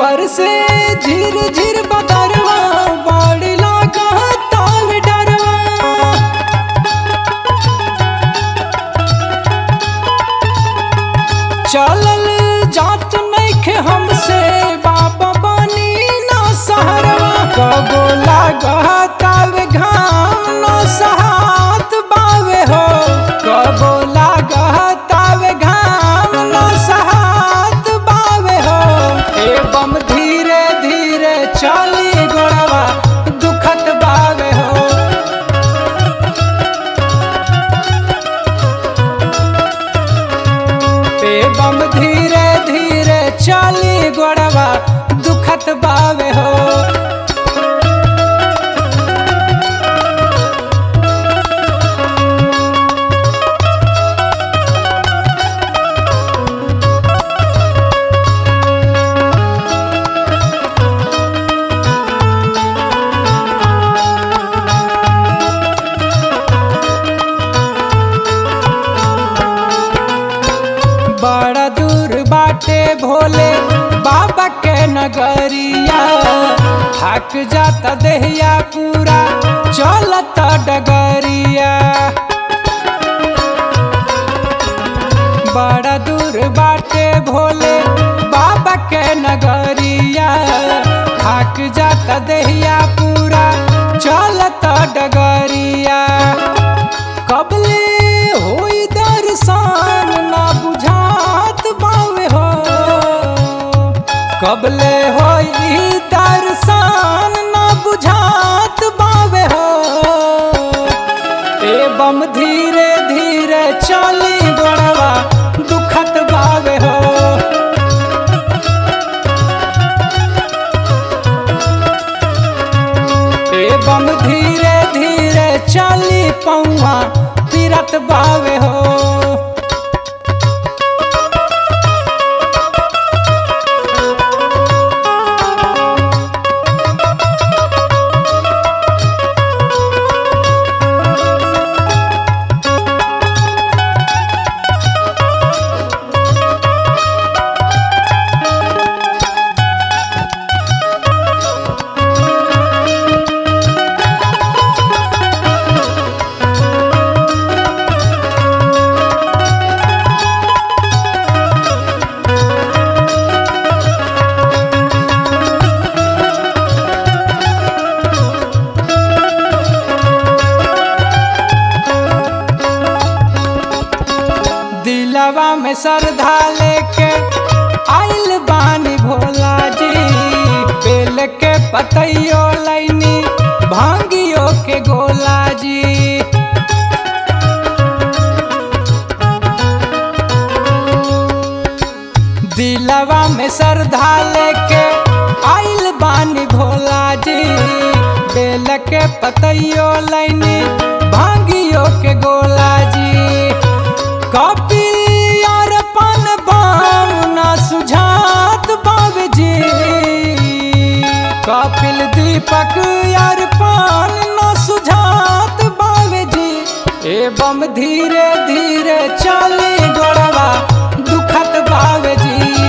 बरसे झिर झिर बदरवा बड़ी लागा ताव डरवा। चलल जात नइखे हमसे बाबा बनी ना सहरवा। कबो लागा ताव घाम ना सहात बावे हो। कबो लागा ताव घाम ना सहात बावे हो। एवं धीरे धीरे चली गोड़वा दुखत बावे हो। एवं धीरे धीरे चली गोड़वा दुखत बावे हो। बड़ा दूर बाटे भोले बाबा के नगरिया। थक जाता देहिया पूरा चलता डगरिया। बड़ा दूर बाटे भोले बाबा के नगरिया। थक जाता देहिया पूरा चलता डगरिया। कबले होई दर्शन ना बुझात बावे हो। कबले होई दर्शन ना बुझात बावे हो। एवं धीरे धीरे चली गोड़वा दुखत बावे हो। एवं धीरे धीरे चली पौआ पीरत बावे हो। दिलवा में श्रद्धा लेके आइल बानी भोला जी। बेल के पतइयो लैनी भांगियो के गोला जी। दिलवा में श्रद्धा लेके आइल बानी भोला जी। बेल के पतइयो लैनी भांगियो के गोला जी। कपिल अरपन बाम ना सुझात बावे जी। कपिल दीपक अरपन ना सुझात बावे जी। एवं धीरे धीरे चली गोड़वा दुखत बावे जी।